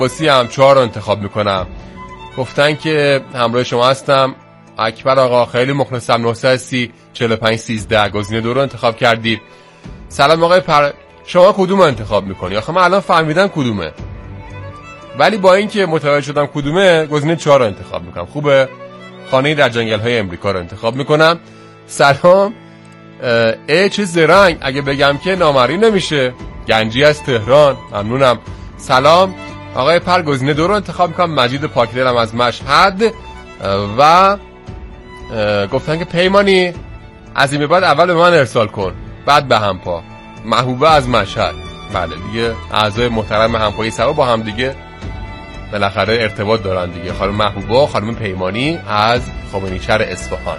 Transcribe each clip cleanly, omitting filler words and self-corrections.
باسی هم 4 رو انتخاب میکنم. گفتن که همراه شما هستم. اکبر آقا خیلی مخلصم. 930 45 13 گزینه 2 رو انتخاب کردید. سلام آقای شما کدوم رو انتخاب میکنی؟ آخه من الان فهمیدم کدومه، ولی با اینکه متوجه شدم کدومه گزینه 4 رو انتخاب میکنم. خوبه؟ خانه در جنگل های امریکا رو انتخاب میکنم. سلام. چه زرنگ، اگه بگم که نامری نمیشه. گنجی از تهران، ممنونم. سلام آقای گزینه 2 رو انتخاب میکنم. مجید پاکدلم از مشهد و گفتن که پیمانی از این به بعد اول به من ارسال کن بعد به همپا. محبوبه از مشهد. بله دیگه اعضای محترم همپایی سوا با هم دیگه بالاخره ارتباط دارن دیگه. خانم محبوبه و خانم پیمانی از خمینیچر اصفهان.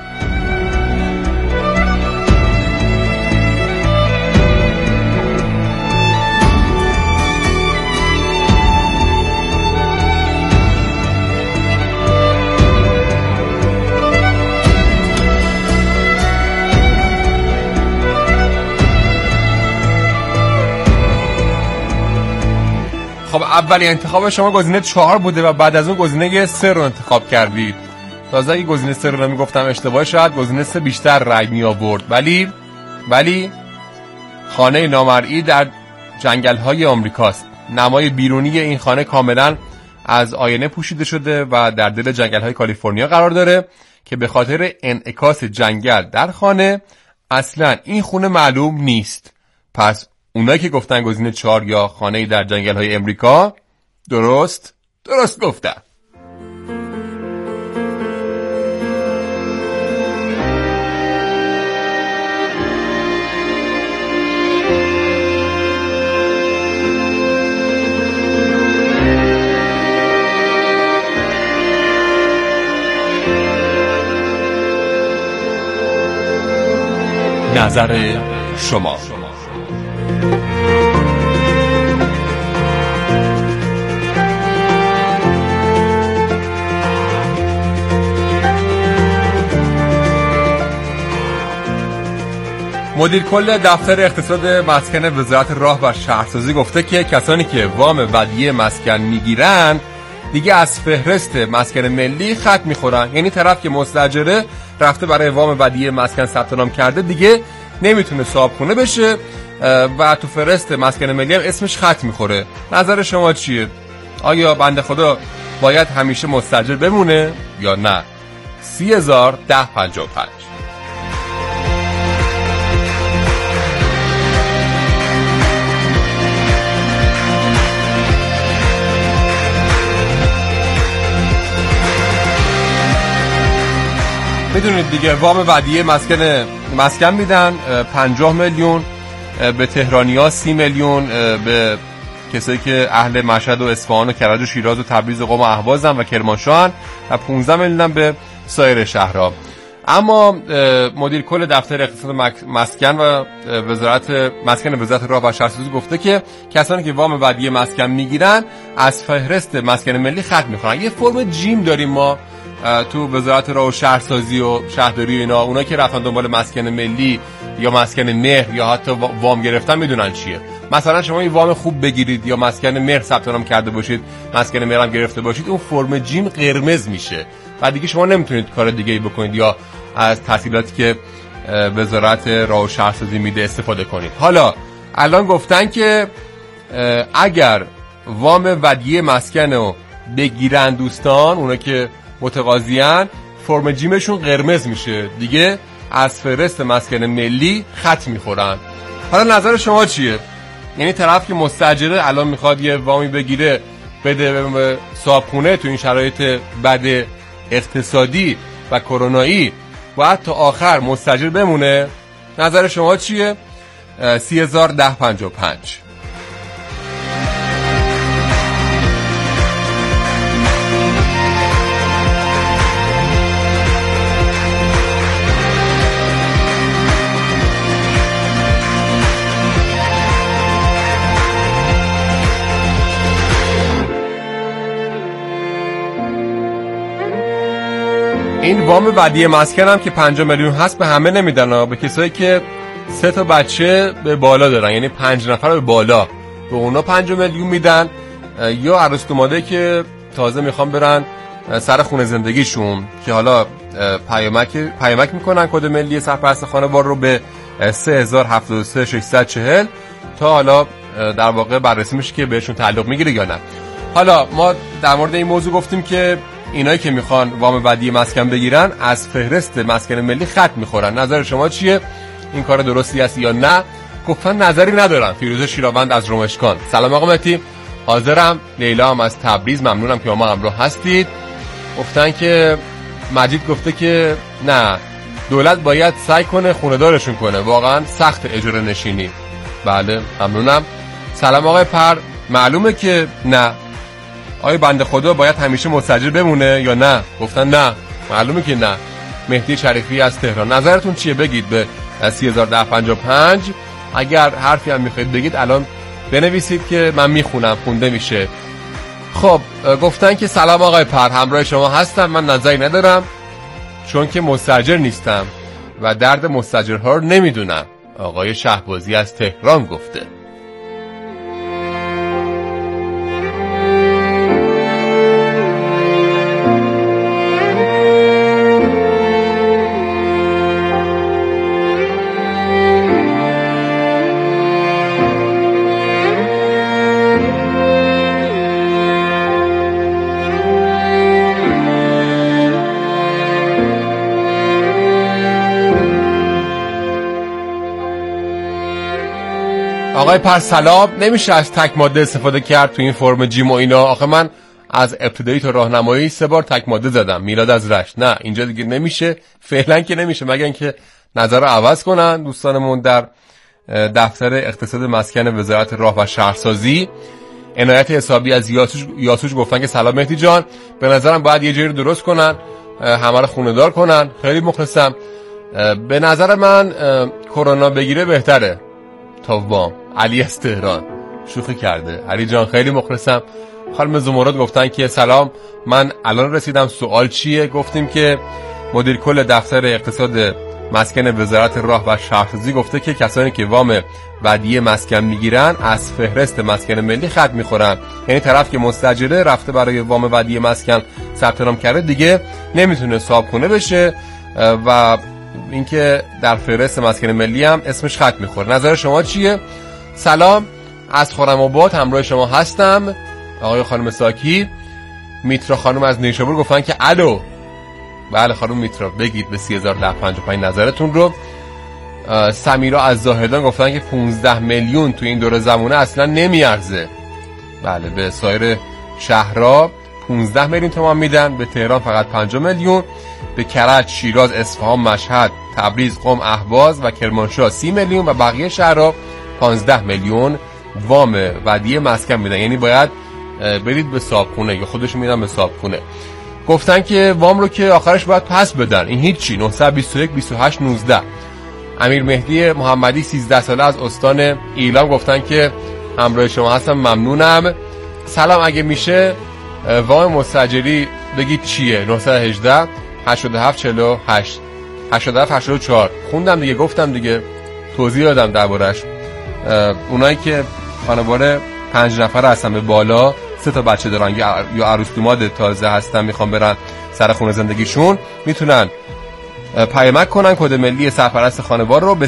خب اولین انتخاب شما گزینه 4 بوده و بعد از اون گزینه 3 رو انتخاب کردید. تازه اگه گزینه 3 رو نمیگفتم اشتباه، شاید گزینه 3 بیشتر رای می آورد. ولی خانه نامرئی در جنگل‌های آمریکاست. نمای بیرونی این خانه کاملا از آینه پوشیده شده و در دل جنگل‌های کالیفرنیا قرار داره که به خاطر انعکاس جنگل در خانه اصلا این خونه معلوم نیست. پس اونایی که گفتن گزینه 4 یا خانه‌ای در جنگل‌های امریکا درست گفتن. نظر شما. مدیر کل دفتر اقتصاد مسکن وزارت راه و شهرسازی گفته که کسانی که وام ودیعه مسکن میگیرن دیگه از فهرست مسکن ملی خط میخورن. یعنی طرف که مستاجره رفته برای وام ودیعه مسکن ثبت نام کرده دیگه نمیتونه صاحبخونه بشه و تو فهرست مسکن ملی هم اسمش خط میخوره. نظر شما چیه؟ آیا بنده خدا باید همیشه مستاجر بمونه یا نه؟ 30,1055. میدونید دیگه وام ودیعه مسکن میدن. 50 میلیون به تهرانی‌ها، 30 میلیون به کسایی که اهل مشهد و اصفهان و کرج و شیراز و تبریز و قم و اهوازن و کرمانشاهن و 15 میلیون به سایر شهرها. اما مدیر کل دفتر اقتصاد مسکن و وزارت راه و شهرسازی گفته که کسانی که وام ودیعه مسکن میگیرن از فهرست مسکن ملی خط میخورن. یه فرم جیم داریم ما تو وزارت راه و شهرسازی و شهرداری و اینا. اونا که رفتن دنبال مسکن ملی یا مسکن مهر یا حتی وام گرفتن میدونن چیه. مثلا شما این وام خوب بگیرید یا مسکن مهر ثبت نام کرده باشید، مسکن مهر هم گرفته باشید، اون فرم جیم قرمز میشه و دیگه شما نمیتونید کار دیگه ای بکنید یا از تسهیلاتی که وزارت راه و شهرسازی میده استفاده کنید. حالا الان گفتن که اگر وام ودیعه مسکن رو بگیرن دوستان، اونا که متقاضیان، فرم جیمشون قرمز میشه، دیگه از فهرست مسکن ملی خط میخورن. حالا نظر شما چیه؟ یعنی طرف که مستاجره الان میخواد یه وامی بگیره بده به صاحبخونه تو این شرایط بد اقتصادی و کرونایی، باید تا آخر مستاجر بمونه؟ نظر شما چیه؟ 30,1055. این وام ودیعه مسکن هم که 50 میلیون هست به همه نمیدن، به کسایی که 3 تا بچه به بالا دارن، یعنی 5 نفر به بالا، به اونا 5 میلیون میدن. یا عروس دوماده که تازه میخوان برن سر خونه زندگیشون که حالا پیامک میکنن کد ملی سرپرست خانوار رو به 3073 تا حالا در واقع بررسی میشه که بهشون تعلق میگیره یا نه. حالا ما در مورد این موضوع گفتیم که اینایی که میخوان وام ودیعه مسکن بگیرن از فهرست مسکن ملی خط میخورن. نظر شما چیه؟ این کار درستی است یا نه؟ گفتن نظری ندارن. فیروزه شیراوند از رمشکان: سلام آقا مهدی، حاضرم. لیلا هم از تبریز: ممنونم که ما همراه هستید. گفتن که مجید گفته که نه، دولت باید سعی کنه خونه دارشون کنه، واقعا سخت اجاره نشینی. بله ممنونم. سلام آقای پر: معلومه که نه. آیا بنده خدا باید همیشه مستاجر بمونه یا نه؟ گفتن نه، معلومه که نه. مهدی شریفی از تهران: نظرتون چیه؟ بگید به 301055. اگر حرفی هم میخواید بگید الان بنویسید که من میخونم، خونده میشه. خب گفتن که سلام آقای پر، همراه شما هستم. من نظری ندارم چون که مستاجر نیستم و درد مستاجرها رو نمیدونم. آقای شهبازی از تهران گفته. آقای پر سلام، نمیشه از تک ماده استفاده کرد تو این فرم جیم و اینا؟ آخه من از ابتدایی تا راهنمایی 3 بار تک ماده زدم. میلاد از رشت: نه اینجا دیگه نمیشه، فعلا که نمیشه، مگر اینکه نظر رو عوض کنن دوستانمون در دفتر اقتصاد مسکن وزارت راه و شهرسازی. عنایت حسابی از یاسوج گفتن که سلام مهدی جان، به نظرم باید یه جایی رو درست کنن، همه رو خونه دار کنن. خیلی مخلصم. به نظر من کرونا بگیره بهتره تا وام. علی از تهران: شوخی کرده. علی جان خیلی مخلصم. خانم زمرد گفتن که سلام، من الان رسیدم، سوال چیه؟ گفتیم که مدیر کل دفتر اقتصاد مسکن وزارت راه و شهرسازی گفته که کسانی که وام ودیعه مسکن میگیرن از فهرست مسکن ملی خط میخورن. یعنی طرف که مستاجره رفته برای وام ودیعه مسکن ثبت نام کرده دیگه نمیتونه صاحبخونه بشه و اینکه در فهرست مسکن ملی هم اسمش خط میخوره. نظر شما چیه؟ سلام، از خرم‌آباد همراه شما هستم. آقای خانم ساکی. میترا خانم از نیشابور گفتن که الو. بله خانم میترا، بگید به 301055 نظرتون رو. سمیرا از زاهدان گفتن که 15 میلیون تو این دوره زمانه اصلا نمیارزه. بله، به سایر شهرها 15 میلیون تومان میدن، به تهران فقط 5 میلیون، به کرج، شیراز، اصفهان، مشهد، تبریز، قم، اهواز و کرمانشاه 30 میلیون و بقیه شهرها 15 میلیون وام ودیعه مسکن میدن. یعنی باید برید به صاحبخونه یا خودشون میدن به صاحبخونه. گفتن که وام رو که آخرش باید پس بدن. این هیچی. 921 28 19. امیر مهدی محمدی 13 ساله از استان ایلام گفتن که همراه شما هستم، ممنونم. سلام، اگه میشه وام مستاجری بگید چیه؟ 918 87 48 87 84. خوندم دیگه، گفتم دیگه، توضیح دادم دربارش. اونایی که خانواده 5 نفر هستن به بالا، 3 تا بچه دارن یا عروس دوماد تازه هستن میخوان برن سر خونه زندگیشون، میتونن پیامک کنن کد ملی سرپرست خانوار رو به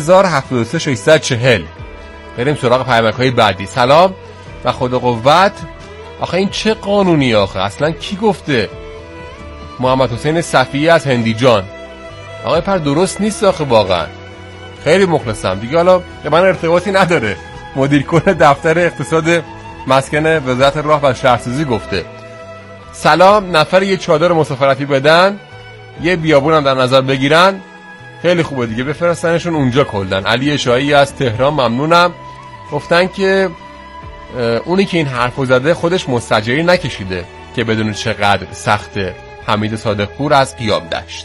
3073 بریم سراغ پیامک های بعدی. سلام و خدا قوت. آخه این چه قانونی آخه؟ اصلا کی گفته؟ محمد حسین صفیه از هندیجان: آقای پر درست نیست آخه واقعا. خیلی مخلصم دیگه، حالا به من ارتباطی نداره. مدیر کل دفتر اقتصاد مسکن وزارت راه و شهرسازی گفته. سلام، نفر یه چادر مسافرتی بدن، یه بیابون هم در نظر بگیرن، خیلی خوبه دیگه، بفرستنشون اونجا کلن. علی شایی از تهران: ممنونم. گفتن که اونی که این حرفو زده خودش مستاجری نکشیده که بدون چقدر سخته. حمید صادقپور از قیاب دشت.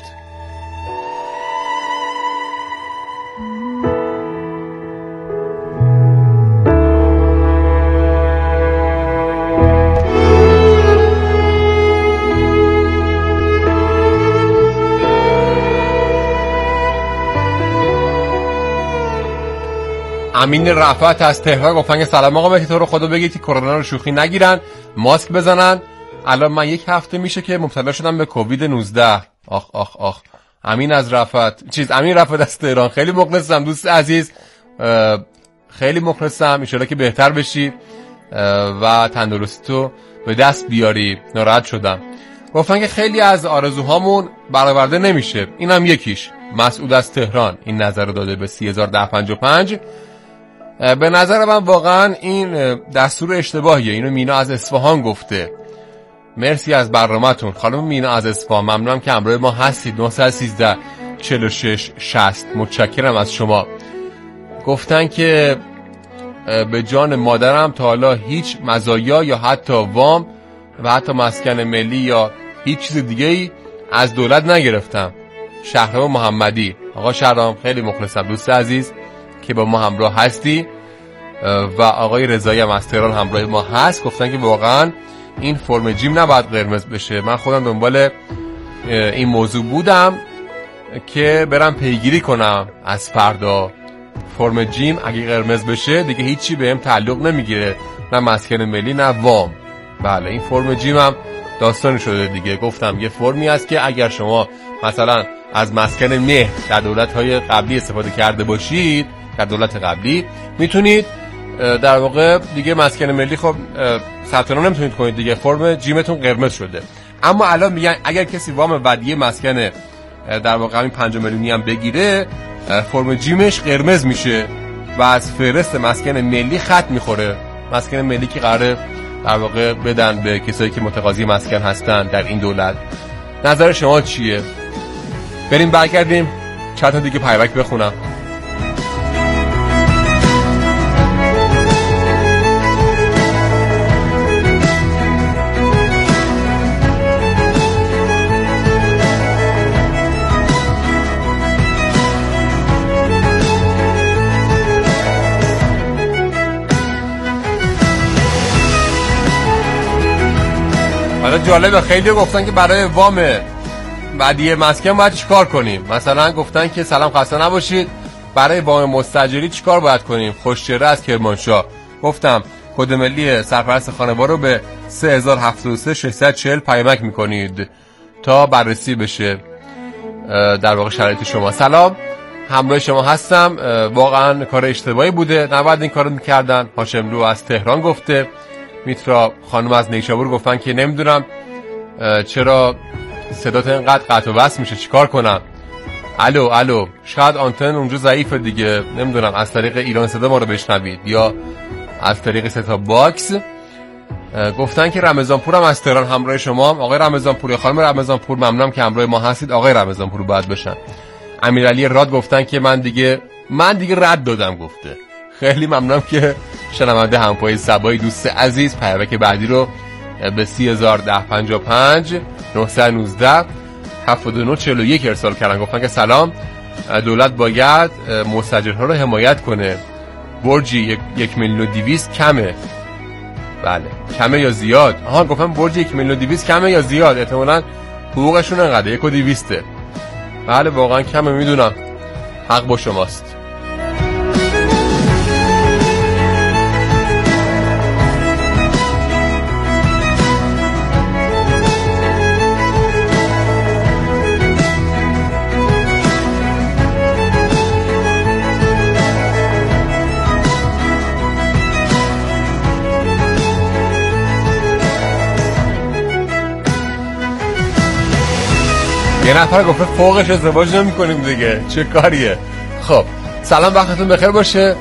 امین رفعت از تهران گفتن که سلام آقا مهدی، تو رو خدا بگید که کرونا رو شوخی نگیرن، ماسک بزنن. الان من 1 هفته میشه که مبتلا شدم به کووید 19. آخ امین از رفعت امین رفعت از تهران، خیلی مخلصم دوست عزیز، خیلی مخلصم، ان شاءالله که بهتر بشی و تندرستی تو به دست بیاری. ناراحت شدم. گفتن که خیلی از آرزوهامون برآورده نمیشه، اینم یکیش. مسعود از تهران این نظر رو داده به 30155. به نظر من واقعا این دستور اشتباهیه. اینو مینا از اصفهان گفته. مرسی از برنامه‌تون خانم مینا از اصفهان، ممنونم که همراه ما هستید. 913 46 60 متشکرم از شما. گفتن که به جان مادرم تا حالا هیچ مزایا یا حتی وام و حتی مسکن ملی یا هیچ چیز دیگه‌ای از دولت نگرفتم. شهرام محمدی. آقا شهرام خیلی مخلصم دوست عزیز که با ما همراه هستی و آقای رضایی هم از تهران همراه ما هست. گفتن که واقعا این فرم جیم نباید قرمز بشه. من خودم دنبال این موضوع بودم که برم پیگیری کنم از فردا. فرم جیم اگه قرمز بشه دیگه هیچی بهم تعلق نمیگیره، نه مسکن ملی نه وام. بله این فرم جیم هم داستانی شده دیگه. گفتم یه فرمی هست که اگر شما مثلا از مسکن مهر در دولت‌های قبلی استفاده کرده باشید، در دولت قبلی میتونید در واقع دیگه مسکن ملی خب ثبت نام نمیتونید کنید دیگه، فرم جیمتون قرمز شده. اما الان میگن اگر کسی وام ودیعه مسکن در واقع همین 5 میلیونی هم بگیره، فرم جیمش قرمز میشه و از فهرست مسکن ملی خط میخوره. مسکن ملی که قراره در واقع بدن به کسایی که متقاضی مسکن هستن در این دولت. نظر شما چیه؟ بریم برگردیم چند تا دیگه پیامک بخونم. حالا جالبه خیلی گفتن که برای وام ودیعه مسکن باید چیکار کنیم. مثلا گفتن که سلام خسته نباشید، برای وام مستاجری چیکار باید کنیم؟ خوشچهره از کرمانشاه. گفتم کد ملی سرپرست خانوار رو به 3073 640 پیامک میکنید تا بررسی بشه در واقع شرایط شما. سلام، همراه شما هستم. واقعا کار اشتباهی بوده، نباید این کارو میکردن. هاشملو از تهران گفته. میترا خانم از نیشابور گفتن که نمیدونم چرا صدات اینقدر قطع و وصل میشه، چیکار کنم؟ الو شاید آنتن اونجا ضعیفه دیگه، نمیدونم از طریق ایران صدا ما رو بشنوید یا از طریق ستا باکس. گفتن که رمضانپور هم از تهران همراه شما. آقای رمضانپور، خانم رمضانپور ممنونم که همراه ما هستید. آقای رمضانپور باید بشن. امیرعلی راد گفتن که من دیگه رد دادم. گفته خیلی ممنونم که شنونده همپای سبایی دوست عزیز پیامک بعدی رو به 30155 919 7941 ارسال کردن. گفتن که سلام، دولت باید مستاجرها رو حمایت کنه. برجی 1,200,000 کمه. بله کمه یا زیاد؟ گفتن برج 1,200,000 کمه یا زیاد؟ احتمالاً حقوقشون انقدر 1,200. بله واقعا کمه، میدونم، حق با شماست. یه نفر گفته فوقش ازدواج نمی کنیم دیگه، چه کاریه؟ خب سلام، وقتتون بخیر باشه.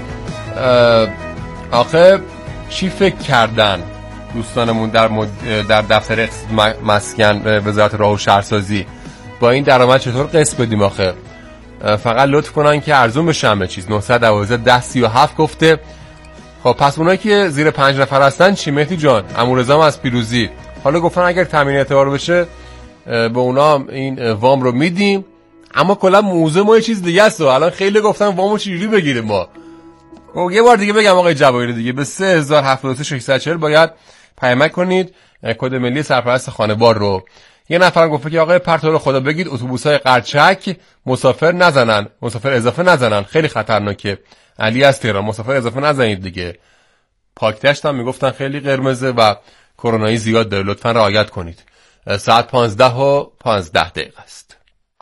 آخه چی فکر کردن دوستانمون در دفتر مسکن وزارت راه و شهرسازی با این درآمد چطور قسط بدیم؟ آخه فقط لطف کنن که ارزون بشه همه چیز. 912 1037 گفته. خب پس اونایی که زیر 5 نفر هستن چی مهدی جان؟ امورزام از پیروزی حالا گفتن اگر تامین اعتبار بشه به اونا این وام رو میدیم، اما کلا موضوع ما یه چیز دیگه است. الان خیلی گفتن وامو چجوری بگیریم ما. یه بار دیگه بگم آقای جواهری دیگه به 3073 640 باید پیامک کنید کد ملی سرپرست خانوار رو. یه نفر گفته که آقای پرتو رو خدا بگید اتوبوسای قرچک مسافر اضافه نزنن، خیلی خطرناکه. علی از تهران: مسافر اضافه نزنید دیگه. پاکتشت هم میگفتن خیلی قرمزه و کرونایی زیاد داره، لطفا رعایت کنید. ساعت 15:15 است.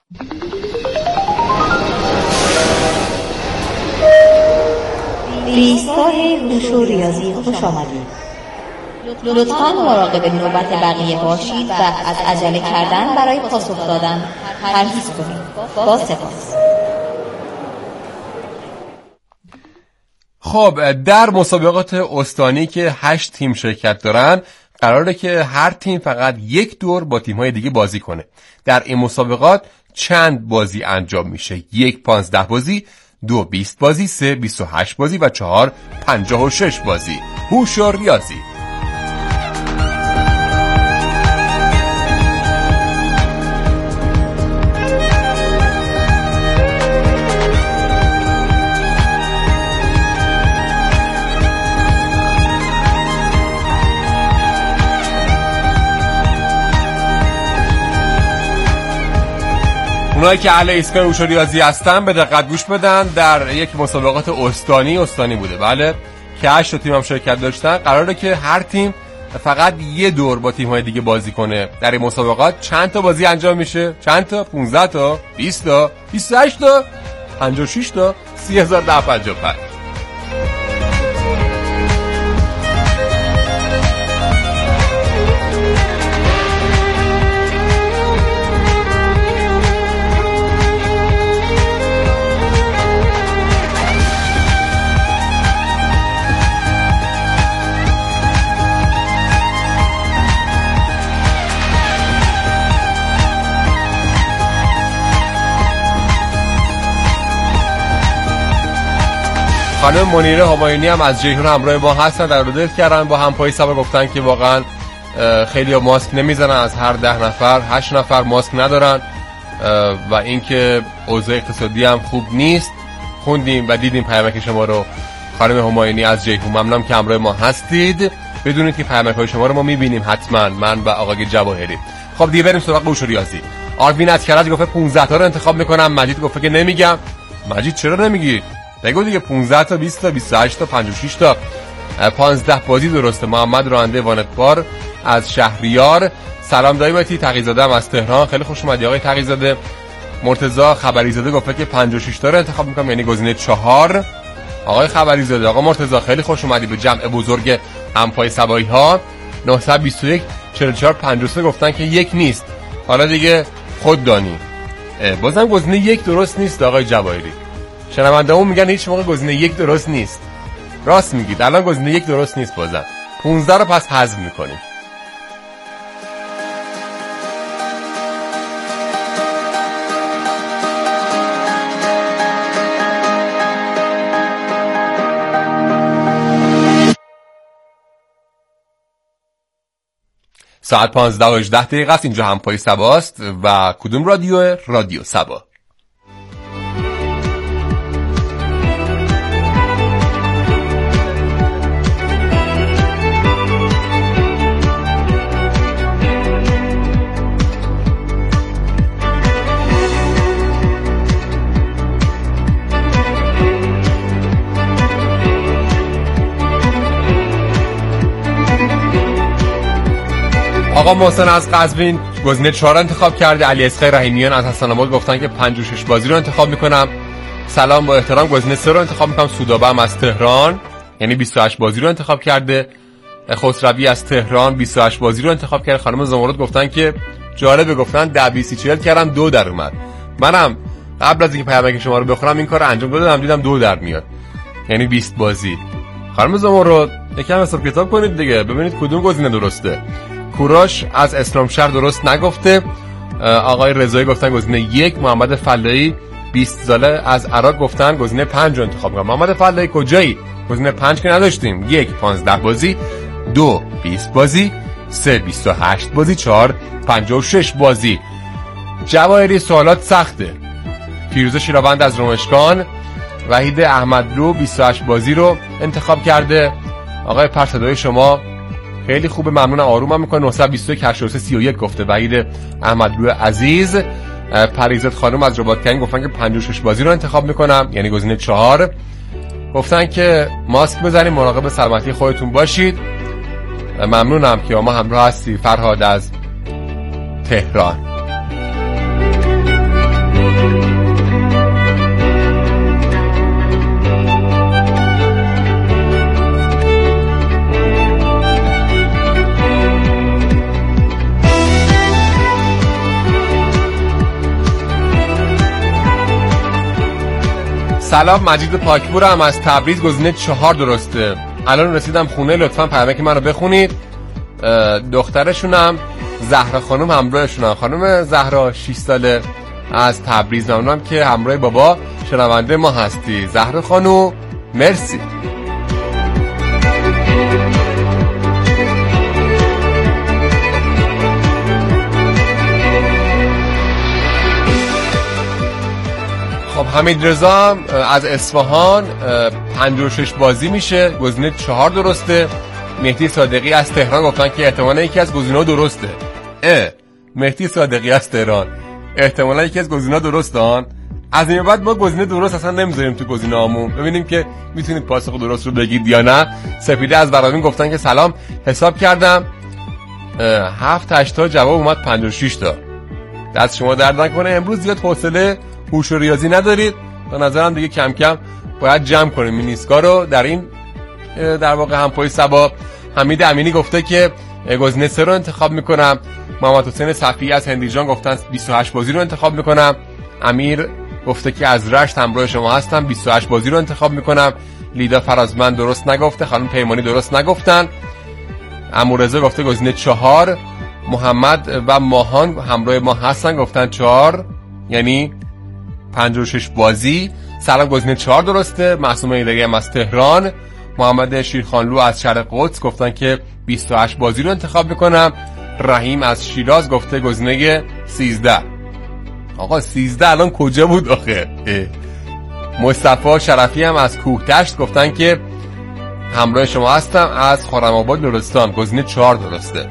ایستگاه هوش و ریاضی خوش آمدید. لطفاً مراقب نوبت بقیه باشید و از عجله کردن برای پاسخ دادن پرهیز کنید. با سپاس. خب در مسابقات استانی که 8 تیم شرکت دارن، قراره که هر تیم فقط یک دور با تیم‌های دیگه بازی کنه. در این مسابقات چند بازی انجام میشه؟ 1 15 بازی، 2 20 بازی، 3 28 بازی و 4 56 بازی. هوش و ریاضی. اونایی که اهل ایستگاه هوش و ریاضی هستن به دقت گوش بدن. در یک مسابقات استانی بوده، بله، که 8 تیم هم شرکت داشتن. قراره که هر تیم فقط یه دور با تیم‌های دیگه بازی کنه. در این مسابقات چند تا بازی انجام میشه؟ چند تا؟ 15 تا، 20 تا، 28 تا، 56 تا، 30055. خانم منیره همایونی هم از جیهون همراه ما هستن، در دل کردن با همپای سبا، گفتن که واقعا خیلی ماسک نمیزنن، از هر 10 نفر 8 نفر ماسک ندارن و اینکه اوضاع اقتصادی هم خوب نیست. خوندیم و دیدیم پیامک شما رو خانم همایونی از جیهون. ممنونم که همراه ما هستید. بدونید که پیامک‌های شما رو ما میبینیم حتما، من و آقای جواهری. خب دیگه بریم سراغ هوش و ریاضی. آروین از کرج گفته 15 تا رو انتخاب میکنم. مجید گفته که نمیگم. مجید چرا نمیگی؟ بگو دیگه. 15 تا، 20 تا، 28 تا، 56 تا، 15 بازی درسته. محمد راننده وانتبار از شهریار: سلام دایماتی، تقی‌زاده از تهران. خیلی خوش اومدی آقای تقی‌زاده. مرتضی خبریزاده گفته که 56 تا رو انتخاب میکنم، یعنی گزینه 4. آقای خبریزاده، آقا مرتضی خیلی خوش اومدی به جمع بزرگ همپای سبایی ها. 921 44 53 گفتن که یک نیست. حالا دیگه خود دانی. بازم گزینه 1 درست نیست آقای جواهری. شنونده‌مون میگن هیچ موقع گزینه 1 درست نیست. راست میگید، الان گزینه 1 درست نیست. بازم 15 رو پس حذف میکنیم. ساعت 15:18 است. اینجا همپای سباست و کدوم رادیو؟ رادیو سبا. آقا محسن از قزوین گزینه 4 انتخاب کرده. علی اسقی رحیمیان از حسن آباد گفتن که 56 بازی رو انتخاب میکنم. سلام با احترام گزینه 3 رو انتخاب میکنم. سودابه هم از تهران یعنی 28 بازی رو انتخاب کرده. خسروی از تهران 28 بازی رو انتخاب کرده. خانم زمرد گفتن که جالبه، گفتن 10 20 40 کردم 2 در اومد. منم قبل از اینکه پیامک شما رو بخونم این کارو انجام دادم، دیدم 2 در میاد، یعنی 20 بازی. خانم زمرد یکم حساب کتاب کنید دیگه، ببینید کدوم گزینه درسته. کوراش از اسلام شهر درست نگفته. آقای رضایی گفتن گزینه 1. محمد فلاحی 20 ساله از عراق گفتن گزینه 5 رو انتخاب کنم. محمد فلاحی کجایی؟ گزینه 5 که نداشتیم. 1 15 بازی، 2 20 بازی، 3 28 بازی، 4 56 بازی. جواهری سوالات سخته. فیروزه شیراوند از رومشکان: وحید احمدلو 28 بازی رو انتخاب کرده. آقای پرصدای شما خیلی خوبه، ممنونم، آرومم میکنه. 921 83 31 گفته وحید احمدلو عزیز. پریزت خانم از رباط‌کنی گفتن که 56 بازی رو انتخاب میکنم، یعنی گزینه 4. گفتن که ماسک بزنید، مراقب سلامتی خودتون باشید. ممنونم که ما همراه هستی. فرهاد از تهران. سلام، مجید پاکپورم از تبریز، گزینه 4 درسته. الان رسیدم خونه، لطفا پیامک من رو بخونید. دخترشونم زهرا خانم همراهشونم. خانم زهرا 6 ساله از تبریز. ممنونم که همراه بابا شنونده ما هستی. زهرا خانم مرسی. خب حمید رضا از اصفهان 56 بازی میشه، گزینه 4 درسته. مهدی صادقی از تهران گفتن که احتمالاً یکی از گزینه‌ها درسته. مهدی صادقی از تهران احتمالاً یکی از گزینه‌ها درستان. از این بعد ما گزینه درست اصلا نمیذاریم تو گزینه‌هامون، ببینیم که میتونید پاسخ درست رو بگید یا نه. سپیده از برامین گفتن که سلام، حساب کردم 7-8 تا جواب اومد، 56 تا. دست شما درد نکنه. امروز زیاد حوصله هوش و ریاضی ندارید، به نظرم دیگه کم کم باید جمع کنیم مینیسکا رو. در این در واقع همپای سبا حمید امینی گفته که گزینه 3 رو انتخاب میکنم. محمد حسین صفی از هندیجان گفتن 28 بازی رو انتخاب میکنم. امیر گفته که از رشت همراه شما هستم، 28 بازی رو انتخاب میکنم. لیدا فرازمند درست نگفته. خانم پیمانی درست نگفتن. امورزا گفته گزینه 4. محمد و ماهان همراه ما هستن، گفتن 4 یعنی 56 بازی. سلام، گزینه 4 درسته. معصومه ایلهی هم از تهران. محمد شیرخانلو از شرق قدس گفتن که 28 بازی رو انتخاب میکنم. رحیم از شیراز گفته گزینه 13. آقا 13 الان کجا بود آخه؟ مصطفی شرفی هم از کوهدشت گفتن که همراه شما هستم، از خرم‌آباد لرستان، گزینه 4 درسته.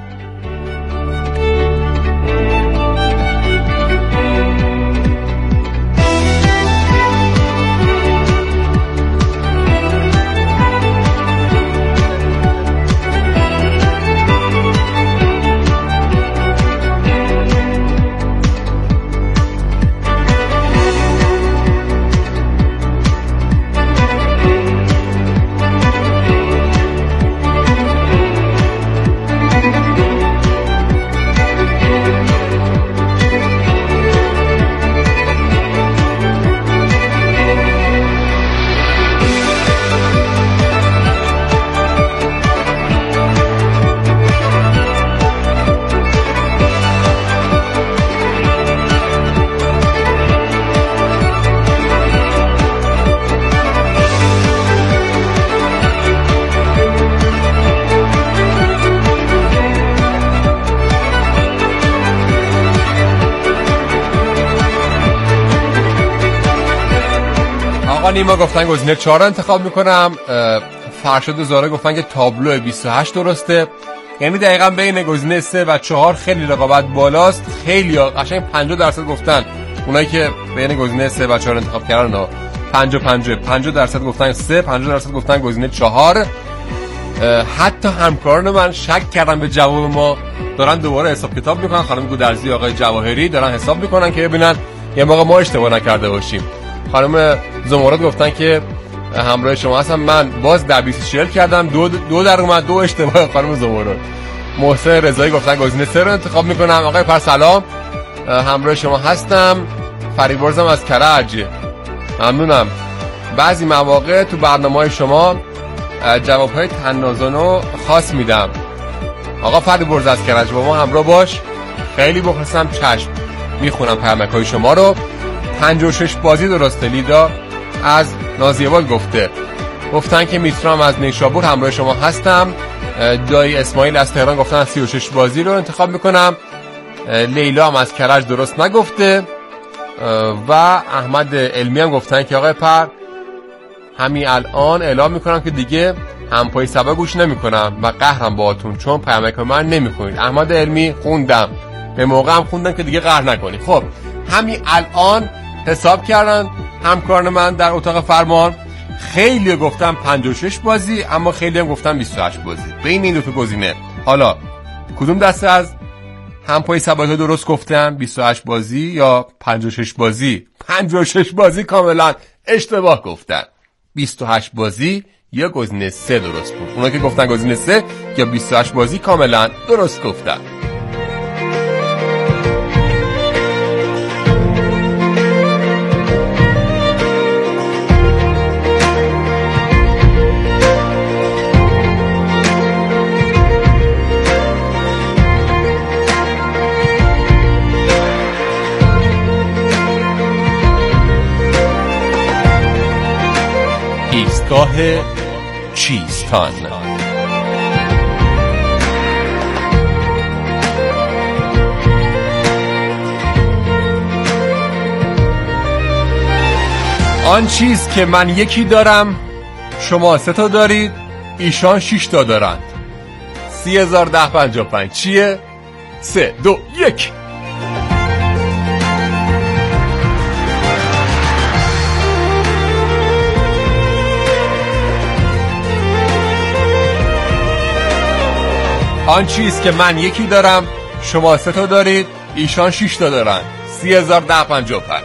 نیما گفتن گزینه 4 انتخاب میکنم. فرشاد زاره گفتن که تابلو 28 درسته، یعنی دقیقاً بین گزینه 3 و 4 خیلی رقابت بالاست. خیلی قشنگ 50% گفتن اونایی که بین گزینه 3 و 4 انتخاب کردن 50% گفتن 3، 50% گفتن گزینه 4. حتی همکاران من شک کردن به جواب ما، دارن دوباره حساب کتاب میکنن. خانم گودرزی، آقای جواهری دارن حساب میکنن که ببینن یه موقع ما اشتباه نکرده باشیم. خانم زمرد گفتن که همراه شما هستم. من باز در 24 کردم، دو در اومد، 2 اشتباه. خانم زمرد. محسن رضایی گفتن گزینه 3 رو انتخاب میکنم. آقای پر سلام، همراه شما هستم. فریبرزم از کرج، ممنونم. بعضی مواقع تو برنامه‌های شما جوابهای طنازانه خاص میدم. آقا فریبرز از کرج با ما همراه باش، خیلی بخواستم. چشم، میخونم پیامک‌های شما رو. 56 بازی درسته. لیدا از نازیبال گفتن که میترام از نیشابور همراه شما هستم. دایی اسماعیل از تهران گفتن 36 بازی رو انتخاب میکنم. لیلا هم از کرج درست نگفته و احمد علمی هم گفتن که آقای پر همین الان اعلام میکنم که دیگه همپای سبا گوش نمیکنم و قهرم باهاتون چون پیامک من نمیخونید. احمد علمی خوندم، به موقع هم خوندم که دیگه قهر نکنید. خب همین الان حساب کردن همکاران من در اتاق فرمان، خیلی گفتن 56 بازی، اما خیلی هم گفتن 28 بازی. بین این دو تا گزینه حالا کدوم دسته از همپای سباهی درست گفتن؟ 28 بازی یا 56 بازی؟ 56 بازی کاملا اشتباه گفتن. 28 بازی یا گزینه 3 درست بود. اونا که گفتن گزینه 3 یا 28 بازی کاملا درست گفتن. ایستگاه چیستان. آن چیز که من یکی دارم شما 3 تا دارید، ایشان 6 تا دارند. 301055 چیه؟ 3 2 1. آن چیز که من یکی دارم شما 3 تا دارید، ایشان 6 تا دارند. 301055.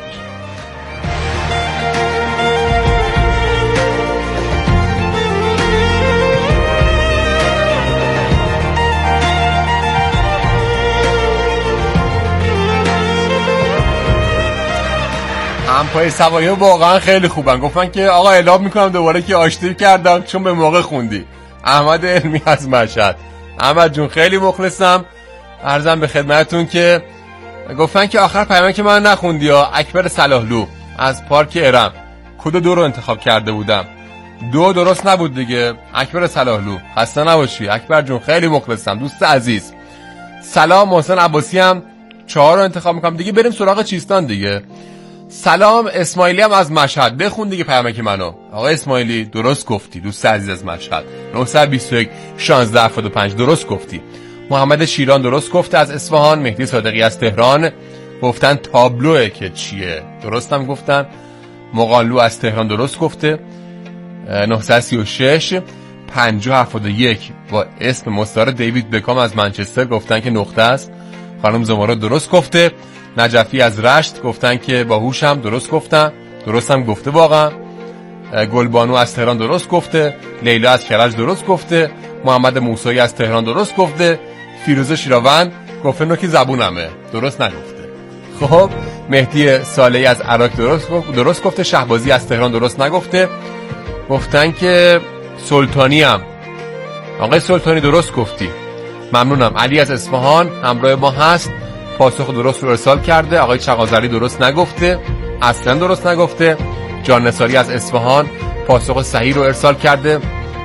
همپای سوایی واقعا خیلی خوبن. گفتن که آقا اعلام میکنم دوباره که آشتی کردم چون به موقع خوندی. احمد علمی از مشهد. احمد جون خیلی مخلصم. عرضم به خدمتتون که گفتن که آخر پیام که من نخوندی ها. اکبر صلاحلو از پارک ارم. کد 2 رو انتخاب کرده بودم. 2 درست نبود دیگه. اکبر صلاحلو خسته نباشی. اکبر جون خیلی مخلصم دوست عزیز. سلام. محسن عباسی هم 4 رو انتخاب میکنم دیگه. بریم سراغ چیستان دیگه. سلام. اسماعیلی هم از مشهد. بخون دیگه پیامک منو. آقا اسماعیلی درست گفتی دوست عزیز از مشهد. 921 1675 درست گفتی. محمد شیران درست گفته از اصفهان. مهدی صادقی از تهران گفتن تابلوه که چیه، درستم گفتن. مقالو از تهران درست گفته. 936 5071 با اسم مستعار دیوید بکام از منچستر گفتن که نقطه است. خانم زمارا درست گفته. نجفی از رشت گفتن که باهوشم درست گفتن. درستم گفته واقعا. گلبانو از تهران درست گفته. لیلا از کرج درست گفته. محمد موسوی از تهران درست گفته. فیروزه شیراوند گفته نوکی زبونمه، درست نگفته. خب مهدی صالحی از عراق درست گفته. شهبازی از تهران درست نگفته. گفتن که سلطانی هم. آقای سلطانی درست گفتی، ممنونم. علی از اصفهان همراه ما هست، پاسخ درست رو ارسال کرده. آقای چغازری درست نگفته، اصلا درست نگفته. جان نصاری از اصفهان پاسخ صحیح رو ارسال کرده.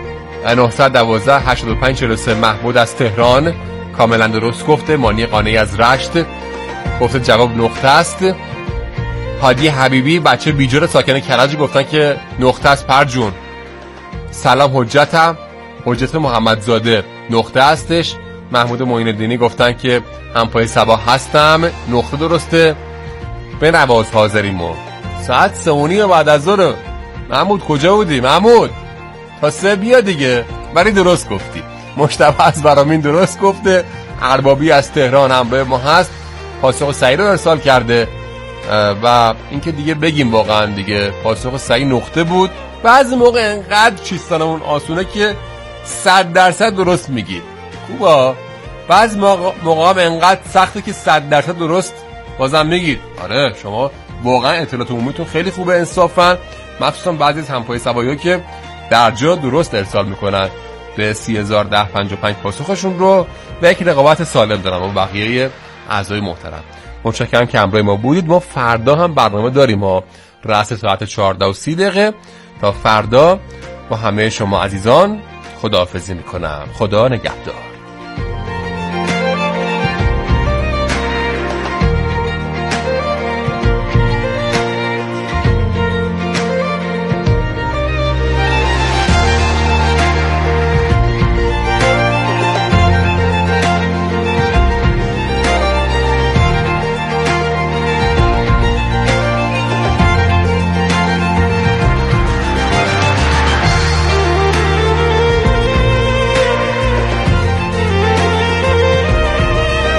912 8543 محمود از تهران کاملا درست گفته. مانی قانعی از رشت گفته جواب نقطه است. هادی حبیبی بچه بیجور ساکن کرج گفتن که نقطه است پرجون. سلام حجتم. حجت محمدزاده نقطه هستش. محمود معین‌الدینی گفتن که همپای صباح هستم، نقطه درسته. به نواز حاضریمو ساعت 3:30 بعد از ظهر. محمود کجا بودی؟ محمود تا 3 بیا دیگه. ولی درست گفتی. مجتبی از برامین درست گفته. اربابی از تهران همراه ما هست، پاسخ صحیح رو ارسال کرده. و اینکه دیگه بگیم واقعا دیگه پاسخ صحیح نقطه بود. بعضی موقع انقدر چیستانمون آسونه که 100% درست میگید. خوبا. بعضی موقع هم انقدر سخته که 100% درست بازم میگید. آره شما واقعا اطلاعات عمومیتون خیلی خوبه، انصافا. مخصوصا بعضی از همپای سبایی‌ها که در جا درست ارسال میکنن به 301055 پاسخشون رو و یک رقابت سالم دارن و بقیه اعضای محترم. متشکرم که همراه ما بودید. ما فردا هم برنامه داریم ها، رأس ساعت 14:30. تا فردا با همه شما عزیزان خداحافظی میکنم. خدا نگهدار.